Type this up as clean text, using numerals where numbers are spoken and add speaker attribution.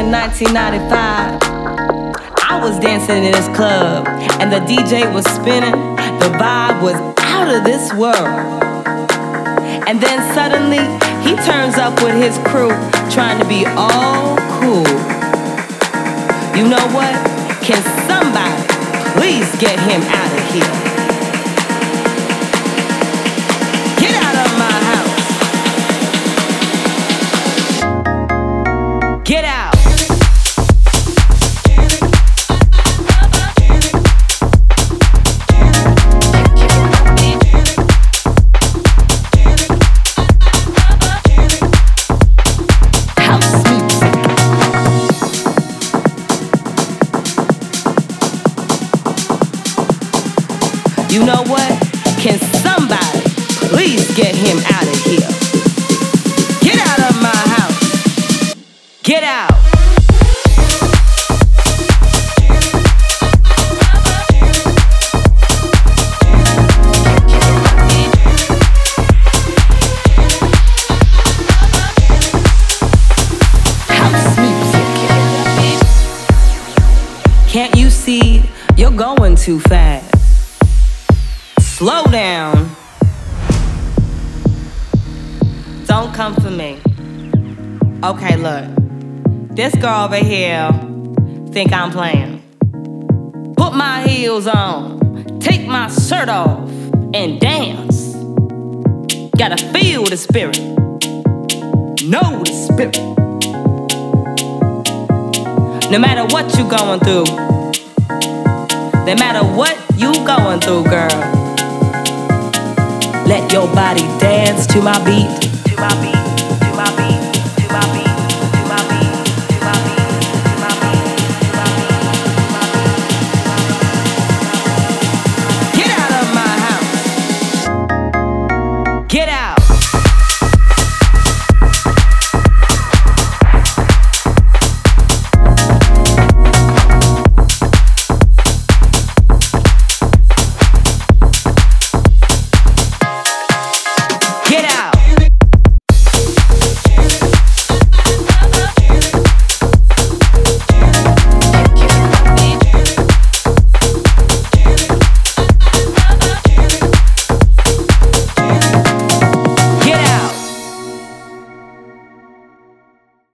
Speaker 1: in 1995. I was dancing in this club and the DJ was spinning. The vibe was out of this world. And then suddenly he turns up with his crew trying to be all cool. You know what? Can somebody please get him out of here? Get out of my house. Get out. You know what? Can somebody please get him out of here? Get out of my house. Get out. House music. Can't you see you're going too fast? Slow down. Don't come for me. Okay, look. This girl over here think I'm playing. Put my heels on, take my shirt off, and dance. Gotta feel the spirit. Know the spirit. No matter what you going through. No matter what you going through, girl. Let your body dance to my beat, to my beat, to my beat.